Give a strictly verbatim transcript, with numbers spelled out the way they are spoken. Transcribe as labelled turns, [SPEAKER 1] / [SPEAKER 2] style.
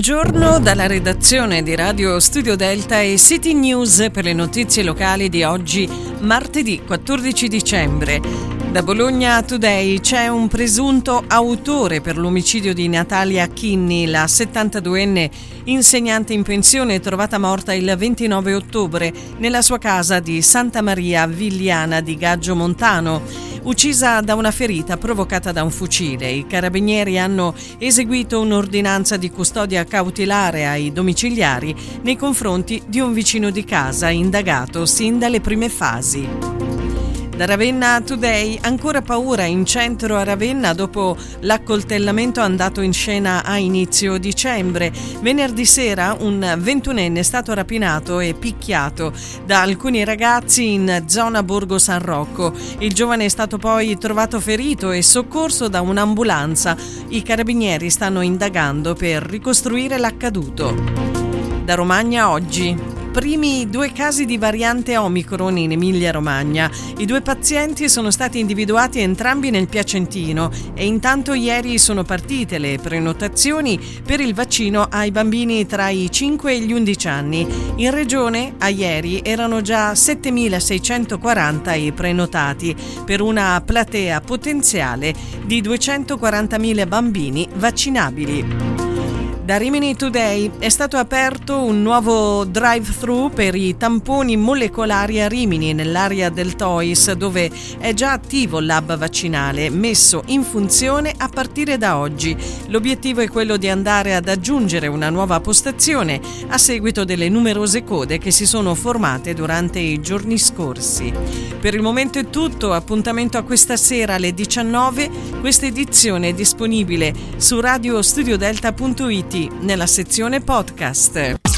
[SPEAKER 1] Buongiorno dalla redazione di Radio Studio Delta e City News per le notizie locali di oggi, martedì quattordici dicembre. Da Bologna Today c'è un presunto autore per l'omicidio di Natalia Chinni, la settantaduenne insegnante in pensione trovata morta il ventinove ottobre nella sua casa di Santa Maria Vigliana di Gaggio Montano, uccisa da una ferita provocata da un fucile. I carabinieri hanno eseguito un'ordinanza di custodia cautelare ai domiciliari nei confronti di un vicino di casa indagato sin dalle prime fasi. Da Ravenna Today, ancora paura in centro a Ravenna dopo l'accoltellamento andato in scena a inizio dicembre. Venerdì sera un ventunenne è stato rapinato e picchiato da alcuni ragazzi in zona Borgo San Rocco. Il giovane è stato poi trovato ferito e soccorso da un'ambulanza. I carabinieri stanno indagando per ricostruire l'accaduto. Da Romagna oggi. Primi due casi di variante Omicron in Emilia-Romagna. I due pazienti sono stati individuati entrambi nel Piacentino e intanto ieri sono partite le prenotazioni per il vaccino ai bambini tra i cinque e gli undici anni. In regione a ieri erano già settemilaseicentoquaranta i prenotati per una platea potenziale di duecentoquarantamila bambini vaccinabili. Da Rimini Today è stato aperto un nuovo drive-thru per i tamponi molecolari a Rimini, nell'area del Tois, dove è già attivo il lab vaccinale, messo in funzione a partire da oggi. L'obiettivo è quello di andare ad aggiungere una nuova postazione a seguito delle numerose code che si sono formate durante i giorni scorsi. Per il momento è tutto, appuntamento a questa sera alle diciannove. Questa edizione è disponibile su radio studio delta punto it nella sezione podcast.